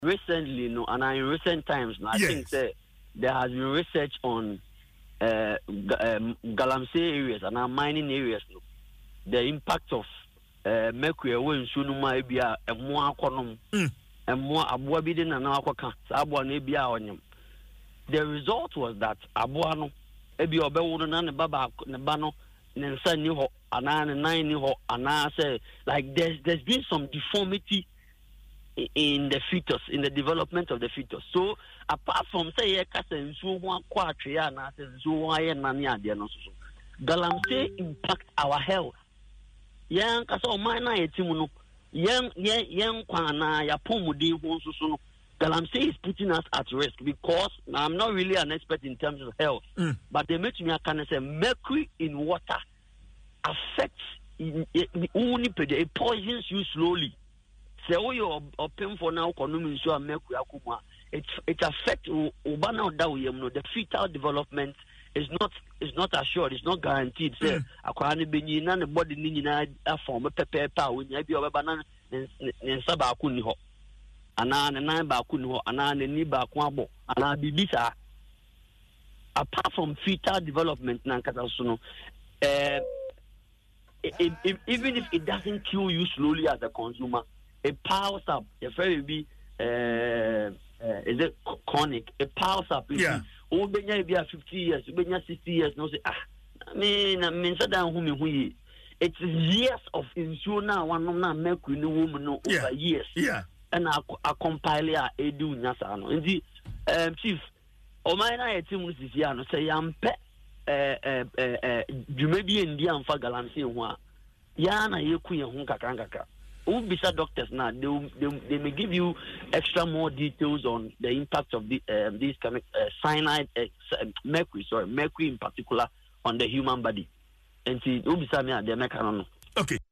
recently, no, and in recent times, no, I think that there has been research on Galamsey areas and our mining areas, no, the impact of mercury when sunuma ebia emo akonom emo aboa bi de na na akoka sa aboa na ebia onyam. The result was that aboa no ebia obewo no na ne baba ne ba no ne nsa ni ho ana ne nan ni ho ana say like there's been some deformity in the fetus, in the development of the fetus. So apart from say ye kasa nsuo ho akwa atwe na say nsuo ho aye nane ade no so Galamsey impact our health. Yang kasa o man na yetimu no yang kwana ya pomudi ho so no Galamsey is putting us at risk because I'm not really an expert in terms of health, but they make me can say mercury in water affects it poisons you slowly. So you open for now economy so mercury akuma it affects ubana the fetal development is not assured, it's not guaranteed. Say akwani benyi na ne body ni nyina form pepe pa onya bi obeba na ne nsa ba ku ni ho ana ne nan ba ku ni ho ana ne ni ba ku abo ana bibisa. Apart from fetal development na nkata so no even if it doesn't kill you slowly as a consumer, it piles up. If it be is it chronic? It piles up. Oh, be 50 years, be 60 years. No say I mean, so down who it's years of insurance. One na mercury no woman no over years. And I compile edu nyasa no. Indeed, chief, o mai na yetim sisi no say yampe jumebi endi amfa Galamsey ho a ya na yeku ye ho kakra. Ubisa doctors now they may give you extra more details on the impact of these kind of cyanide, mercury in particular on the human body. And see ubisa me they make no. Okay.